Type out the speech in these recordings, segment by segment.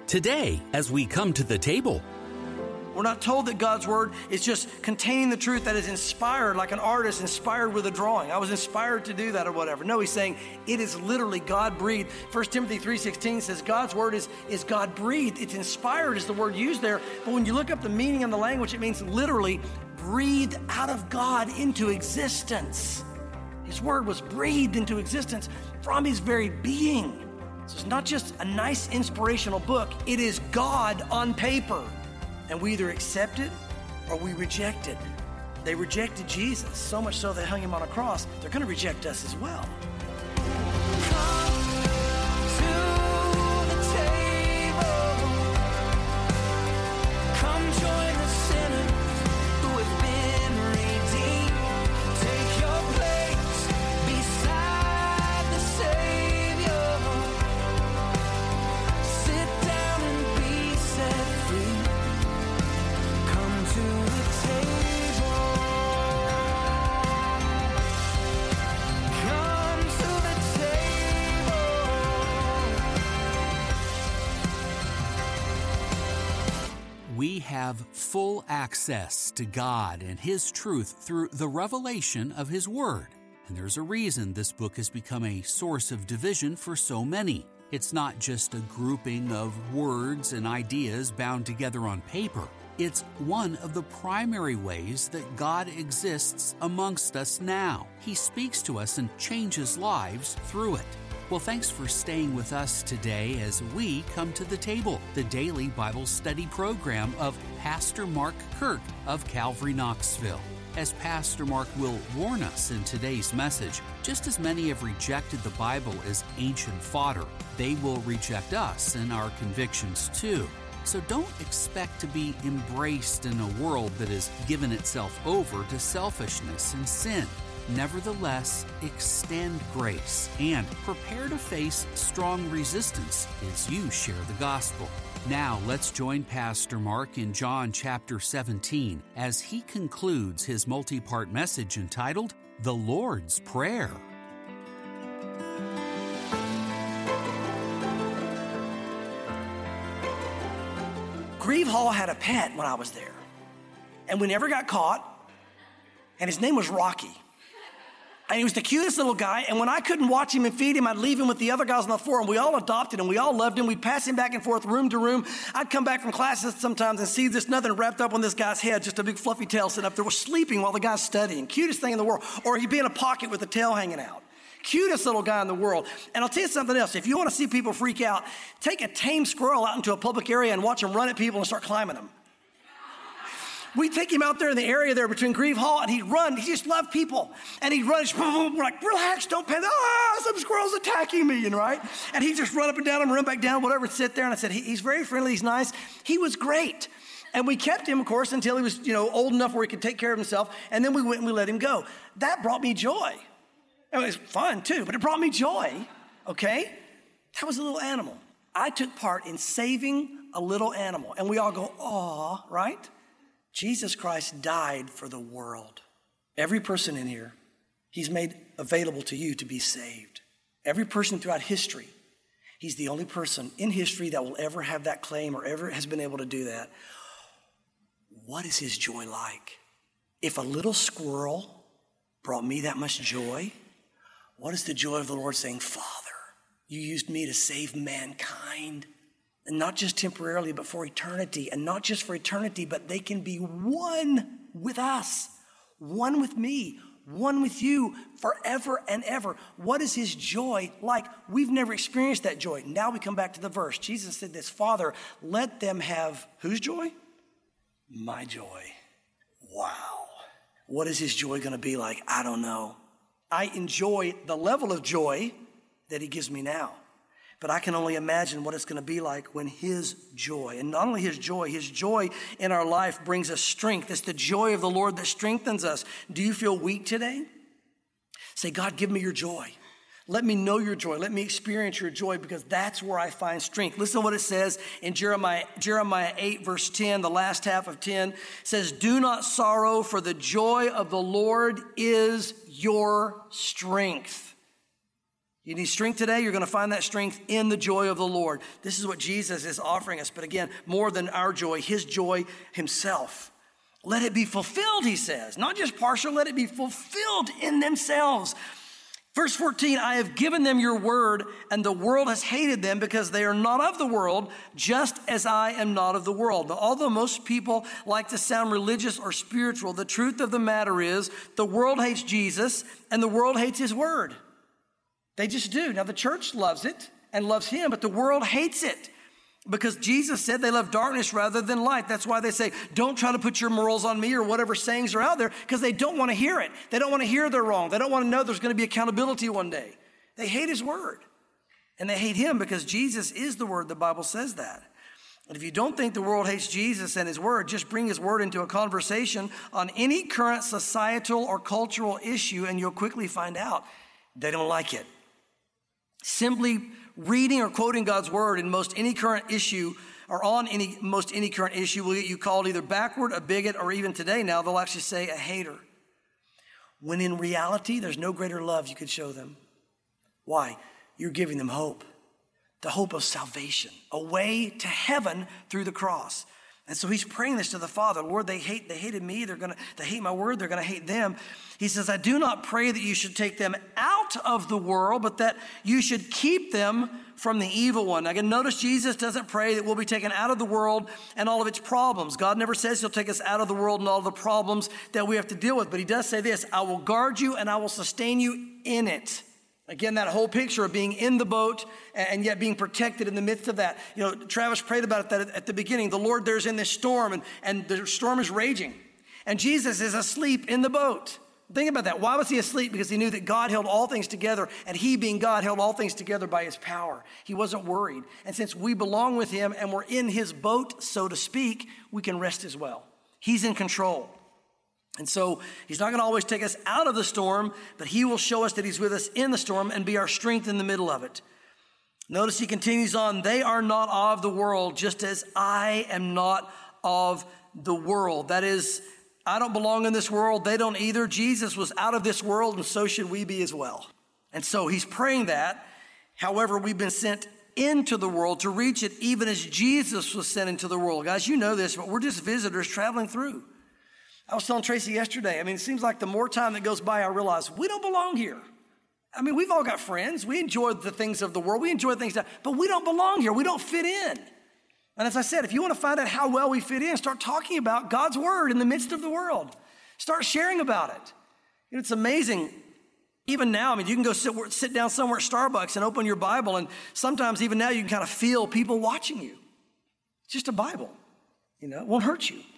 Today, as we come to the table, we're not told that God's Word is just containing the truth that is inspired, like an artist inspired with a drawing. I was inspired to do that or whatever. No, he's saying it is literally God-breathed. 1 Timothy 3:16 says God's Word is God-breathed. It's inspired is the word used there. But when you look up the meaning and the language, it means literally breathed out of God into existence. His Word was breathed into existence from His very being. So it's not just a nice inspirational book. It is God on paper. And we either accept it or we reject it. They rejected Jesus, so much so they hung Him on a cross. They're going to reject us as well. we have full access to God and His truth through the revelation of His Word. And there's a reason this book has become a source of division for so many. It's not just a grouping of words and ideas bound together on paper. It's one of the primary ways that God exists amongst us now. He speaks to us and changes lives through it. Well, thanks for staying with us today as we come to the table, the daily Bible study program of Pastor Mark Kirk of Calvary Knoxville. As Pastor Mark will warn us in today's message, just as many have rejected the Bible as ancient fodder, they will reject us and our convictions too. So don't expect to be embraced in a world that has given itself over to selfishness and sin. Nevertheless, extend grace and prepare to face strong resistance as you share the gospel. Now, let's join Pastor Mark in John chapter 17 as he concludes his multi-part message entitled, The Lord's Prayer. Grieve Hall had a pet when I was there, and we never got caught, and his name was Rocky. And he was the cutest little guy, and when I couldn't watch him and feed him, I'd leave him with the other guys on the floor, and we all adopted him. We all loved him. We'd pass him back and forth, room to room. I'd come back from classes sometimes and see this nothing wrapped up on this guy's head, just a big fluffy tail sitting up there. We're sleeping while the guy's studying. Cutest thing in the world. Or he'd be in a pocket with the tail hanging out. Cutest little guy in the world. And I'll tell you something else. If you want to see people freak out, take a tame squirrel out into a public area and watch him run at people and start climbing them. We'd take him out there in the area there between Grieve Hall, and he'd run. He just loved people. And he'd run, and we're like, relax, don't panic. Some squirrel's attacking me, right? And he'd just run up and down and run back down, whatever, and sit there. And I said, he's very friendly, he's nice. He was great. And we kept him, of course, until he was, old enough where he could take care of himself. And then we went and we let him go. That brought me joy. It was fun, too, but it brought me joy, okay? That was a little animal. I took part in saving a little animal. And we all go, aw, right? Jesus Christ died for the world. Every person in here, He's made available to you to be saved. Every person throughout history, He's the only person in history that will ever have that claim or ever has been able to do that. What is His joy like? If a little squirrel brought me that much joy, what is the joy of the Lord saying, Father, you used me to save mankind? And not just temporarily, but for eternity. And not just for eternity, but they can be one with us, one with me, one with you forever and ever. What is His joy like? We've never experienced that joy. Now we come back to the verse. Jesus said this, Father, let them have whose joy? My joy. Wow. What is His joy going to be like? I don't know. I enjoy the level of joy that He gives me now. But I can only imagine what it's going to be like when His joy, and not only His joy in our life brings us strength. It's the joy of the Lord that strengthens us. Do you feel weak today? Say, God, give me your joy. Let me know your joy. Let me experience your joy, because that's where I find strength. Listen to what it says in Jeremiah 8, verse 10, the last half of 10. It says, do not sorrow, for the joy of the Lord is your strength. You need strength today, you're going to find that strength in the joy of the Lord. This is what Jesus is offering us. But again, more than our joy, his joy himself. Let it be fulfilled, he says. Not just partial, let it be fulfilled in themselves. Verse 14, I have given them your word, and the world has hated them because they are not of the world, just as I am not of the world. Now, although most people like to sound religious or spiritual, the truth of the matter is the world hates Jesus, and the world hates his word. They just do. Now, the church loves it and loves him, but the world hates it because Jesus said they love darkness rather than light. That's why they say, don't try to put your morals on me or whatever sayings are out there, because they don't want to hear it. They don't want to hear they're wrong. They don't want to know there's going to be accountability one day. They hate his word, and they hate him because Jesus is the word. The Bible says that. And if you don't think the world hates Jesus and his word, just bring his word into a conversation on any current societal or cultural issue, and you'll quickly find out they don't like it. Simply reading or quoting God's word in most any current issue or on most any current issue will get you called either backward, a bigot, or even today now they'll actually say a hater. When in reality, there's no greater love you could show them. Why? You're giving them hope. The hope of salvation, a way to heaven through the cross. And so he's praying this to the Father. Lord, they hated me. They hate my word. They're going to hate them. He says, I do not pray that you should take them out of the world, but that you should keep them from the evil one. Again, notice Jesus doesn't pray that we'll be taken out of the world and all of its problems. God never says he'll take us out of the world and all of the problems that we have to deal with. But he does say this, I will guard you and I will sustain you in it. Again, that whole picture of being in the boat and yet being protected in the midst of that. You know, Travis prayed about that at the beginning. The Lord, there's in this storm and the storm is raging. And Jesus is asleep in the boat. Think about that. Why was he asleep? Because he knew that God held all things together, and he being God held all things together by his power. He wasn't worried. And since we belong with him and we're in his boat, so to speak, we can rest as well. He's in control. And so he's not going to always take us out of the storm, but he will show us that he's with us in the storm and be our strength in the middle of it. Notice he continues on, they are not of the world, just as I am not of the world. That is, I don't belong in this world. They don't either. Jesus was out of this world, and so should we be as well. And so he's praying that. However, we've been sent into the world to reach it, even as Jesus was sent into the world. Guys, you know this, but we're just visitors traveling through. I was telling Tracy yesterday, it seems like the more time that goes by, I realize we don't belong here. We've all got friends. We enjoy the things of the world. We enjoy things, but we don't belong here. We don't fit in. And as I said, if you want to find out how well we fit in, start talking about God's word in the midst of the world. Start sharing about it. It's amazing. Even now, you can go sit down somewhere at Starbucks and open your Bible, and sometimes even now you can kind of feel people watching you. It's just a Bible. It won't hurt you.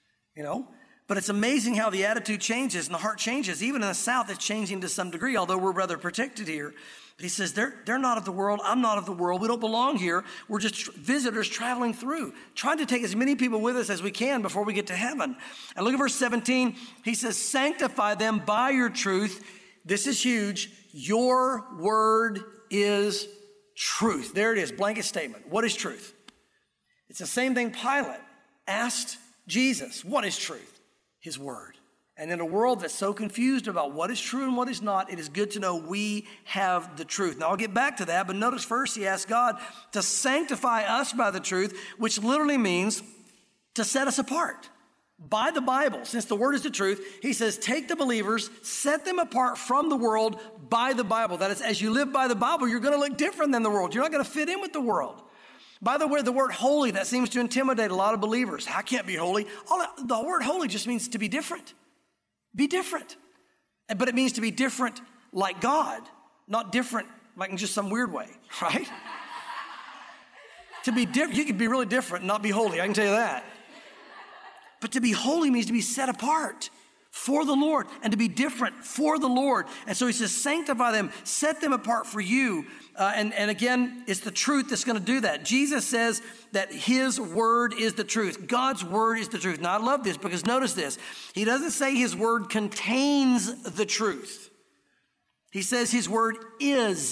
But it's amazing how the attitude changes and the heart changes. Even in the South, it's changing to some degree, although we're rather protected here. But he says, they're not of the world. I'm not of the world. We don't belong here. We're just visitors traveling through, trying to take as many people with us as we can before we get to heaven. And look at verse 17. He says, sanctify them by your truth. This is huge. Your word is truth. There it is, blanket statement. What is truth? It's the same thing Pilate asked Jesus. What is truth? His word. And in a world that's so confused about what is true and what is not, it is good to know we have the truth. Now, I'll get back to that, but notice first he asked God to sanctify us by the truth, which literally means to set us apart by the Bible. Since the word is the truth, he says, take the believers, set them apart from the world by the Bible. That is, as you live by the Bible, you're going to look different than the world. You're not going to fit in with the world. By the way, the word holy, that seems to intimidate a lot of believers. I can't be holy. The word holy just means to be different. Be different. But it means to be different like God, not different like in just some weird way, right? To be different, you could be really different and not be holy, I can tell you that. But to be holy means to be set apart for the Lord and to be different for the Lord. And so he says, sanctify them, set them apart for you. And again, it's the truth that's going to do that. Jesus says that his word is the truth. God's word is the truth. Now, I love this because notice this. He doesn't say his word contains the truth. He says his word is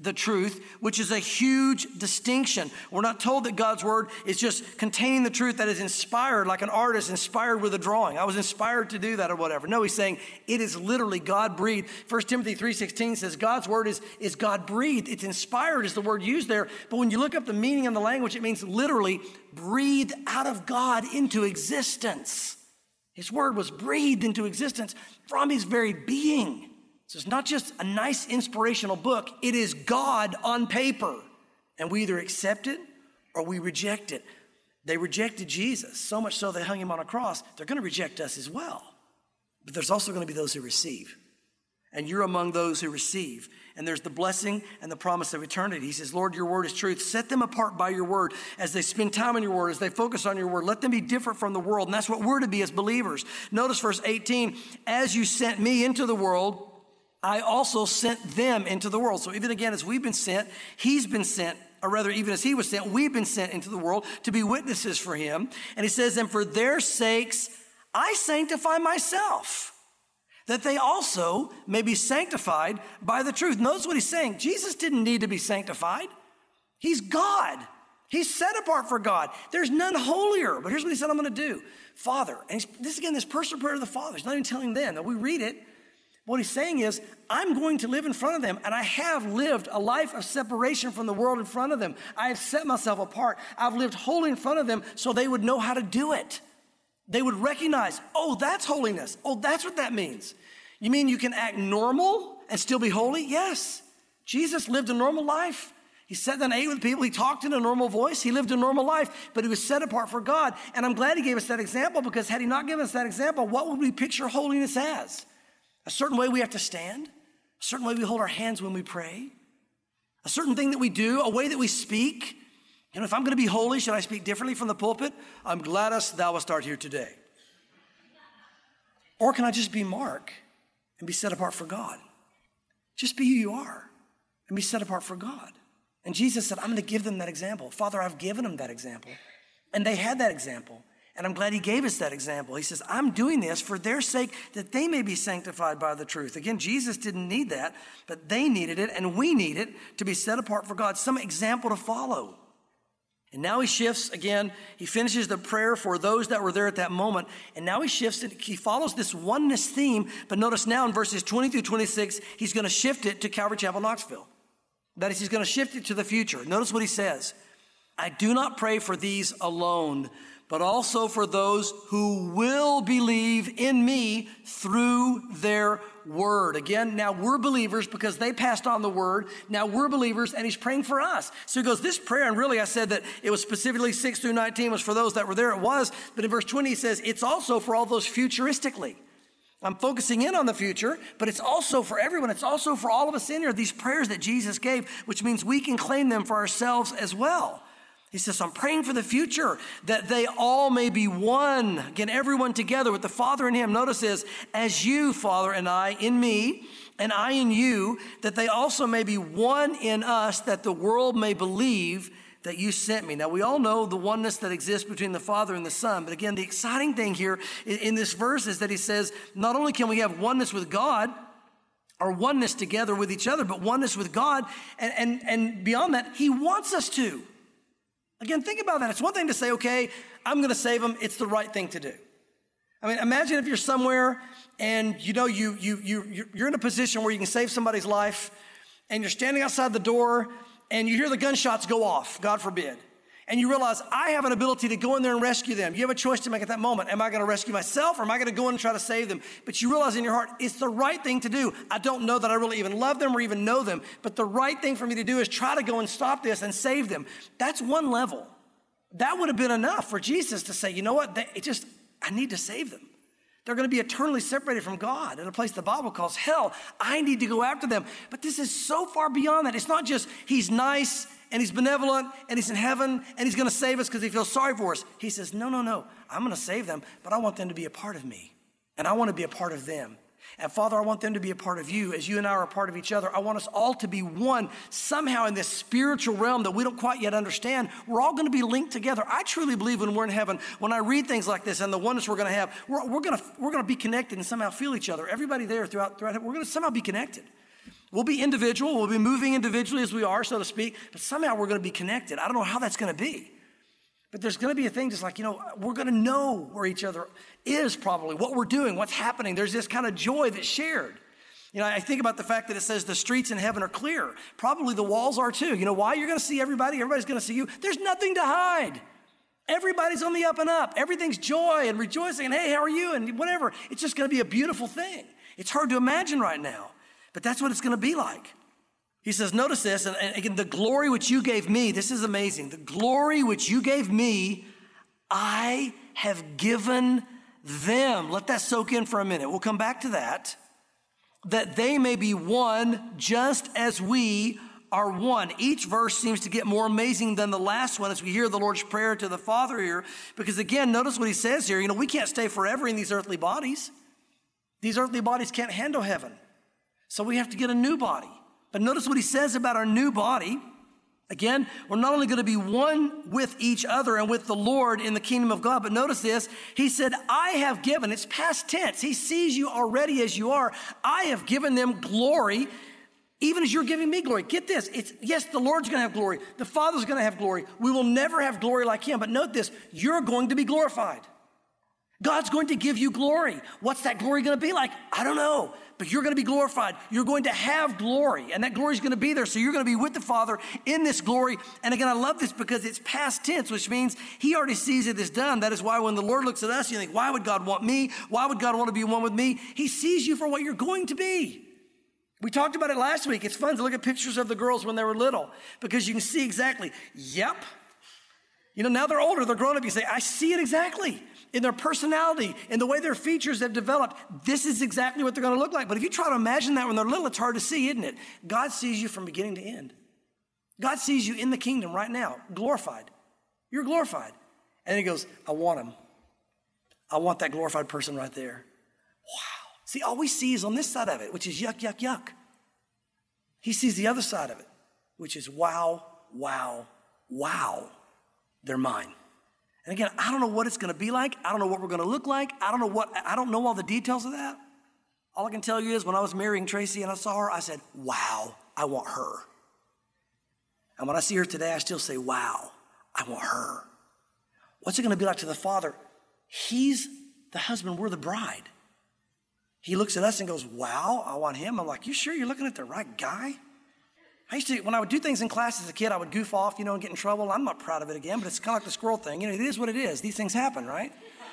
the truth, which is a huge distinction. We're not told that God's word is just containing the truth that is inspired, like an artist inspired with a drawing. I was inspired to do that or whatever. No, he's saying it is literally God-breathed. 1 Timothy 3:16 says God's word is God-breathed. It's inspired is the word used there. But when you look up the meaning and the language, it means literally breathed out of God into existence. His word was breathed into existence from his very being. So it's not just a nice inspirational book. It is God on paper. And we either accept it or we reject it. They rejected Jesus, so much so they hung him on a cross. They're going to reject us as well. But there's also going to be those who receive. And you're among those who receive. And there's the blessing and the promise of eternity. He says, Lord, your word is truth. Set them apart by your word. As they spend time on your word, as they focus on your word, let them be different from the world. And that's what we're to be as believers. Notice verse 18, as you sent me into the world, I also sent them into the world. So even again, as we've been sent, he's been sent, or rather even as he was sent, we've been sent into the world to be witnesses for him. And he says, and for their sakes, I sanctify myself, that they also may be sanctified by the truth. Notice what he's saying. Jesus didn't need to be sanctified. He's God. He's set apart for God. There's none holier. But here's what he said I'm going to do. Father, and this personal prayer to the Father. He's not even telling them. That we read it. What he's saying is, I'm going to live in front of them, and I have lived a life of separation from the world in front of them. I have set myself apart. I've lived holy in front of them so they would know how to do it. They would recognize, oh, that's holiness. Oh, that's what that means. You mean you can act normal and still be holy? Yes. Jesus lived a normal life. He sat down and ate with people. He talked in a normal voice. He lived a normal life, but he was set apart for God. And I'm glad he gave us that example, because had he not given us that example, what would we picture holiness as? A certain way we have to stand, a certain way we hold our hands when we pray, a certain thing that we do, a way that we speak. You know, if I'm going to be holy, should I speak differently from the pulpit? I'm gladdest thou wast art here today. Or can I just be Mark and be set apart for God? Just be who you are and be set apart for God. And Jesus said, I'm going to give them that example. Father, I've given them that example. And they had that example. And I'm glad he gave us that example. He says, I'm doing this for their sake, that they may be sanctified by the truth. Again, Jesus didn't need that, but they needed it, and we need it to be set apart for God, some example to follow. And now he shifts again. He finishes the prayer for those that were there at that moment. And now he shifts, and he follows this oneness theme. But notice now in verses 20 through 26, he's going to shift it to Calvary Chapel, Knoxville. That is, he's going to shift it to the future. Notice what he says. I do not pray for these alone, but also for those who will believe in me through their word. Again, now we're believers because they passed on the word. Now we're believers, and he's praying for us. So he goes, this prayer, and really I said that it was specifically 6 through 19 was for those that were there. It was. But in verse 20, he says, it's also for all those futuristically. I'm focusing in on the future, but it's also for everyone. It's also for all of us in here, these prayers that Jesus gave, which means we can claim them for ourselves as well. He says, I'm praying for the future, that they all may be one. Again, everyone together with the Father in him. Notice this, as you, Father, and I in me, and I in you, that they also may be one in us, that the world may believe that you sent me. Now, we all know the oneness that exists between the Father and the Son. But again, the exciting thing here in this verse is that he says, not only can we have oneness with God, or oneness together with each other, but oneness with God. And beyond that, he wants us to. Again, think about that. It's one thing to say, okay, I'm going to save them. It's the right thing to do. I mean, imagine if you're somewhere and you know you're in a position where you can save somebody's life, and you're standing outside the door and you hear the gunshots go off, God forbid. And you realize, I have an ability to go in there and rescue them. You have a choice to make at that moment. Am I going to rescue myself, or am I going to go in and try to save them? But you realize in your heart, it's the right thing to do. I don't know that I really even love them or even know them, but the right thing for me to do is try to go and stop this and save them. That's one level. That would have been enough for Jesus to say, you know what? I need to save them. They're going to be eternally separated from God in a place the Bible calls hell. I need to go after them. But this is so far beyond that. It's not just he's nice and he's benevolent and he's in heaven and he's going to save us because he feels sorry for us. He says, no. I'm going to save them, but I want them to be a part of me. And I want to be a part of them. And Father, I want them to be a part of you as you and I are a part of each other. I want us all to be one somehow in this spiritual realm that we don't quite yet understand. We're all going to be linked together. I truly believe when we're in heaven, when I read things like this and the oneness we're going to have, we're going to be connected and somehow feel each other. Everybody there throughout we're going to somehow be connected. We'll be individual. We'll be moving individually as we are, so to speak, but somehow we're going to be connected. I don't know how that's going to be, but there's going to be a thing just like, we're going to know where each other is probably, what we're doing, what's happening. There's this kind of joy that's shared. I think about the fact that it says the streets in heaven are clear. Probably the walls are too. You know why? You're going to see everybody. Everybody's going to see you. There's nothing to hide. Everybody's on the up and up. Everything's joy and rejoicing. And hey, how are you? And whatever. It's just going to be a beautiful thing. It's hard to imagine right now, but that's what it's going to be like. He says, notice this, and again, the glory which you gave me, this is amazing. The glory which you gave me, I have given them. Let that soak in for a minute. We'll come back to that. That they may be one just as we are one. Each verse seems to get more amazing than the last one as we hear the Lord's Prayer to the Father here. Because again, notice what he says here. We can't stay forever in these earthly bodies. These earthly bodies can't handle heaven. So we have to get a new body. But notice what he says about our new body. Again, we're not only going to be one with each other and with the Lord in the kingdom of God, but notice this. He said, I have given, it's past tense. He sees you already as you are. I have given them glory, even as you're giving me glory. Get this. Yes, the Lord's going to have glory. The Father's going to have glory. We will never have glory like him. But note this, you're going to be glorified. God's going to give you glory. What's that glory going to be like? I don't know, but you're going to be glorified. You're going to have glory, and that glory is going to be there. So you're going to be with the Father in this glory. And again, I love this because it's past tense, which means he already sees it as done. That is why when the Lord looks at us, you think, why would God want me? Why would God want to be one with me? He sees you for what you're going to be. We talked about it last week. It's fun to look at pictures of the girls when they were little because you can see exactly, yep. Now they're older, they're grown up. You say, I see it exactly. In their personality, in the way their features have developed, this is exactly what they're going to look like. But if you try to imagine that when they're little, it's hard to see, isn't it? God sees you from beginning to end. God sees you in the kingdom right now, glorified. You're glorified. And he goes, I want him. I want that glorified person right there. Wow. See, all we see is on this side of it, which is yuck, yuck, yuck. He sees the other side of it, which is wow, wow, wow. They're mine. And again, I don't know what it's going to be like. I don't know what we're going to look like. I don't know all the details of that. All I can tell you is when I was marrying Tracy and I saw her, I said, wow, I want her. And when I see her today, I still say, wow, I want her. What's it going to be like to the Father? He's the husband, we're the bride. He looks at us and goes, wow, I want him. I'm like, you sure you're looking at the right guy? When I would do things in class as a kid, I would goof off, and get in trouble. I'm not proud of it again, but it's kind of like the squirrel thing. It is what it is. These things happen, right?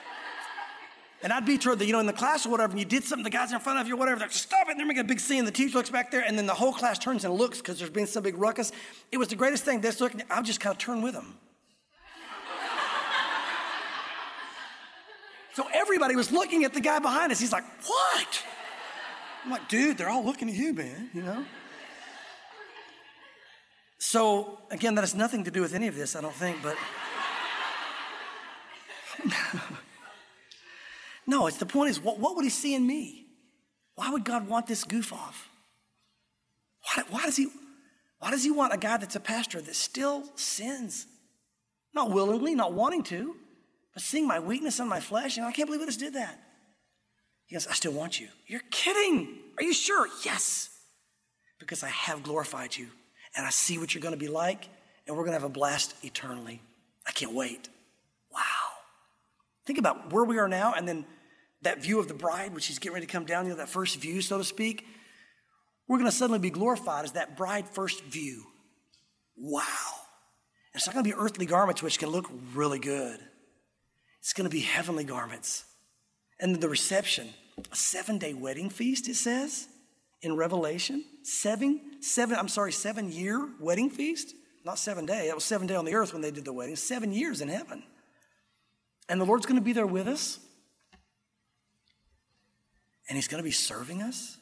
And I'd be toward the, in the class or whatever, and you did something, the guys in front of you or whatever, they're like, stop it, and they're making a big scene, the teacher looks back there, and then the whole class turns and looks because there's been some big ruckus. It was the greatest thing. They're looking, I'll just kind of turn with them. So everybody was looking at the guy behind us. He's like, what? I'm like, dude, they're all looking at you, man, So, again, that has nothing to do with any of this, I don't think, but... No, the point is, what would he see in me? Why would God want this goof off? Why does he want a guy that's a pastor that still sins? Not willingly, not wanting to, but seeing my weakness in my flesh, I can't believe I just did that. He goes, I still want you. You're kidding. Are you sure? Yes, because I have glorified you. And I see what you're going to be like, and we're going to have a blast eternally. I can't wait. Wow. Think about where we are now, and then that view of the bride, which is getting ready to come down, that first view, so to speak. We're going to suddenly be glorified as that bride first view. Wow. And it's not going to be earthly garments, which can look really good. It's going to be heavenly garments. And the reception, a 7-day wedding feast, it says. In Revelation, 7-year wedding feast. Not 7 day. That was 7 day on the earth when they did the wedding. 7 years in heaven. And the Lord's going to be there with us. And he's going to be serving us.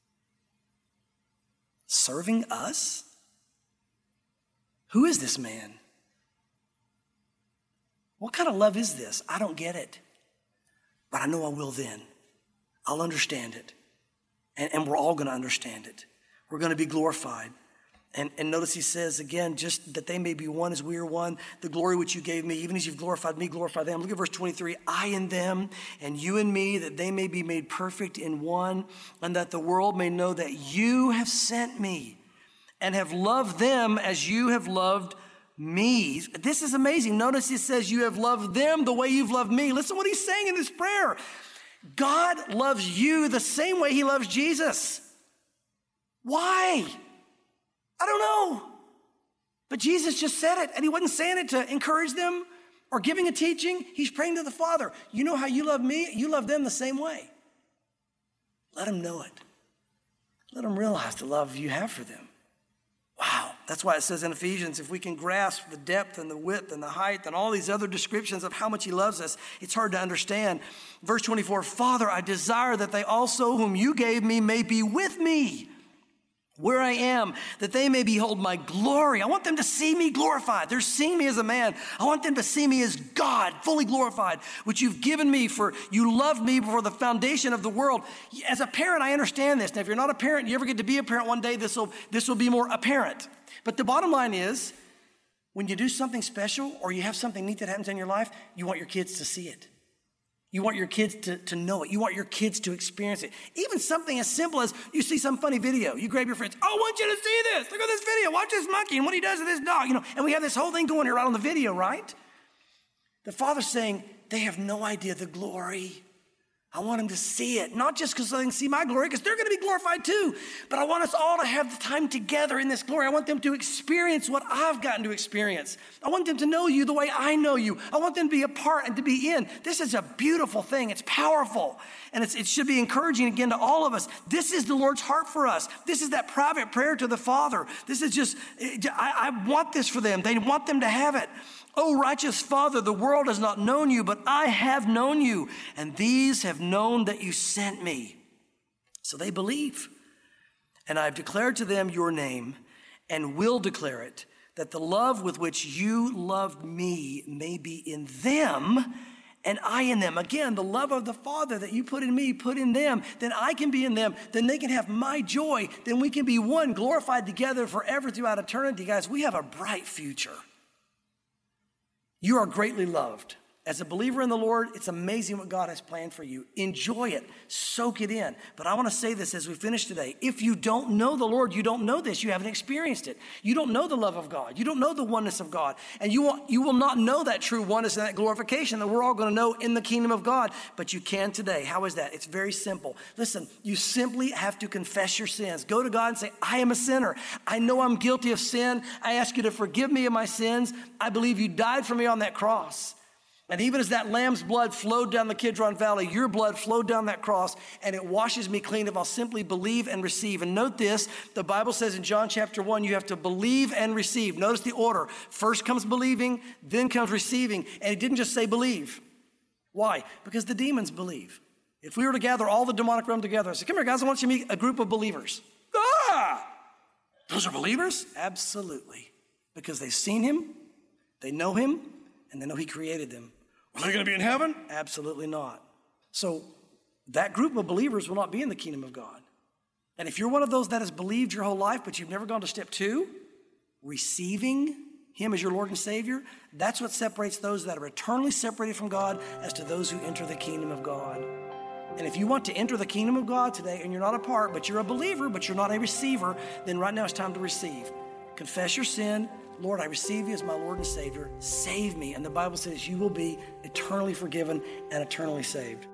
Serving us? Who is this man? What kind of love is this? I don't get it. But I know I will then. I'll understand it. And we're all going to understand it. We're going to be glorified. And notice he says again, just that they may be one as we are one, the glory which you gave me, even as you've glorified me, glorify them. Look at verse 23, I in them and you in me, that they may be made perfect in one, and that the world may know that you have sent me and have loved them as you have loved me. This is amazing. Notice he says you have loved them the way you've loved me. Listen to what he's saying in this prayer. God loves you the same way he loves Jesus. Why? I don't know. But Jesus just said it, and he wasn't saying it to encourage them or giving a teaching. He's praying to the Father. You know how you love me? You love them the same way. Let them know it. Let them realize the love you have for them. Wow. That's why it says in Ephesians, if we can grasp the depth and the width and the height and all these other descriptions of how much he loves us, it's hard to understand. Verse 24, Father, I desire that they also whom you gave me may be with me where I am, that they may behold my glory. I want them to see me glorified. They're seeing me as a man. I want them to see me as God, fully glorified, which you've given me for you loved me before the foundation of the world. As a parent, I understand this. Now, if you're not a parent, you ever get to be a parent one day, this will be more apparent. But the bottom line is, when you do something special or you have something neat that happens in your life, you want your kids to see it. You want your kids to know it. You want your kids to experience it. Even something as simple as you see some funny video. You grab your friends. Oh, I want you to see this. Look at this video. Watch this monkey and what he does to this dog. And we have this whole thing going here right on the video, right? The Father's saying they have no idea the glory. I want them to see it, not just because they can see my glory, because they're going to be glorified too. But I want us all to have the time together in this glory. I want them to experience what I've gotten to experience. I want them to know you the way I know you. I want them to be a part and to be in. This is a beautiful thing. It's powerful. And it should be encouraging again to all of us. This is the Lord's heart for us. This is that private prayer to the Father. This is just, I want this for them. They want them to have it. Oh, righteous Father, the world has not known you, but I have known you, and these have known that you sent me. So they believe. And I've declared to them your name and will declare it, that the love with which you loved me may be in them and I in them. Again, the love of the Father that you put in me, put in them, then I can be in them, then they can have my joy, then we can be one, glorified together forever throughout eternity. Guys, we have a bright future. You are greatly loved. As a believer in the Lord, it's amazing what God has planned for you. Enjoy it. Soak it in. But I want to say this as we finish today. If you don't know the Lord, you don't know this. You haven't experienced it. You don't know the love of God. You don't know the oneness of God. And you will not know that true oneness and that glorification that we're all going to know in the kingdom of God. But you can today. How is that? It's very simple. Listen, you simply have to confess your sins. Go to God and say, I am a sinner. I know I'm guilty of sin. I ask you to forgive me of my sins. I believe you died for me on that cross. And even as that lamb's blood flowed down the Kidron Valley, your blood flowed down that cross, and it washes me clean if I'll simply believe and receive. And note this, the Bible says in John chapter 1, you have to believe and receive. Notice the order. First comes believing, then comes receiving. And he didn't just say believe. Why? Because the demons believe. If we were to gather all the demonic realm together and say, come here, guys, I want you to meet a group of believers. Ah! Those are believers? Absolutely. Because they've seen him, they know him, and they know he created them. Are they going to be in heaven? Absolutely not. So that group of believers will not be in the kingdom of God. And if you're one of those that has believed your whole life, but you've never gone to step 2, receiving him as your Lord and Savior, that's what separates those that are eternally separated from God as to those who enter the kingdom of God. And if you want to enter the kingdom of God today and you're not a part, but you're a believer, but you're not a receiver, then right now it's time to receive. Confess your sin. Lord, I receive you as my Lord and Savior. Save me. And the Bible says you will be eternally forgiven and eternally saved.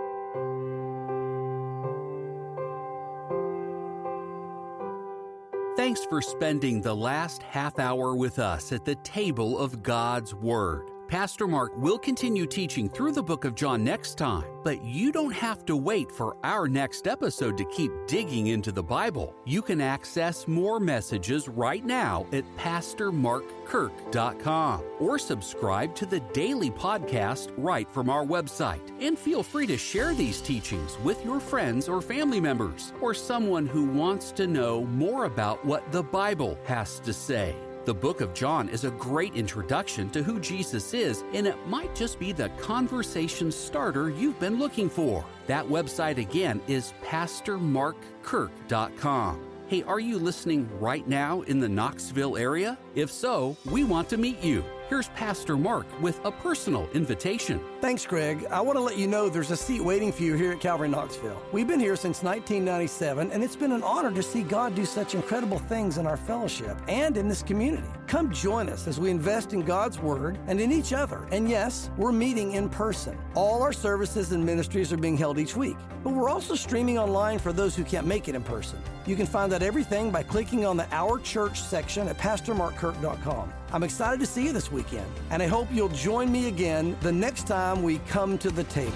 Thanks for spending the last half hour with us at the table of God's Word. Pastor Mark will continue teaching through the book of John next time, but you don't have to wait for our next episode to keep digging into the Bible. You can access more messages right now at PastorMarkKirk.com or subscribe to the daily podcast right from our website. And feel free to share these teachings with your friends or family members or someone who wants to know more about what the Bible has to say. The book of John is a great introduction to who Jesus is, and it might just be the conversation starter you've been looking for. That website again is PastorMarkKirk.com. Hey, are you listening right now in the Knoxville area? If so, we want to meet you. Here's Pastor Mark with a personal invitation. Thanks, Greg. I want to let you know there's a seat waiting for you here at Calvary Knoxville. We've been here since 1997, and it's been an honor to see God do such incredible things in our fellowship and in this community. Come join us as we invest in God's Word and in each other. And yes, we're meeting in person. All our services and ministries are being held each week, but we're also streaming online for those who can't make it in person. You can find out everything by clicking on the Our Church section at PastorMarkKirk.com. I'm excited to see you this weekend, and I hope you'll join me again the next time we come to the table.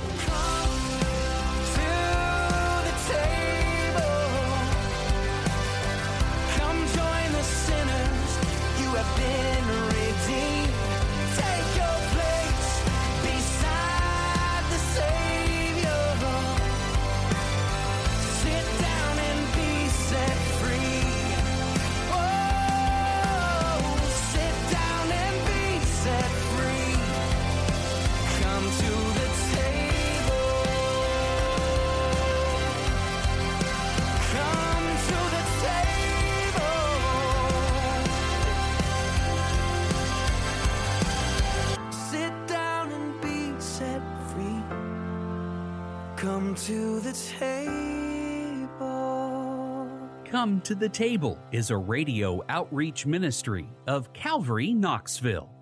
Come to the table. Come to the Table is a radio outreach ministry of Calvary Knoxville.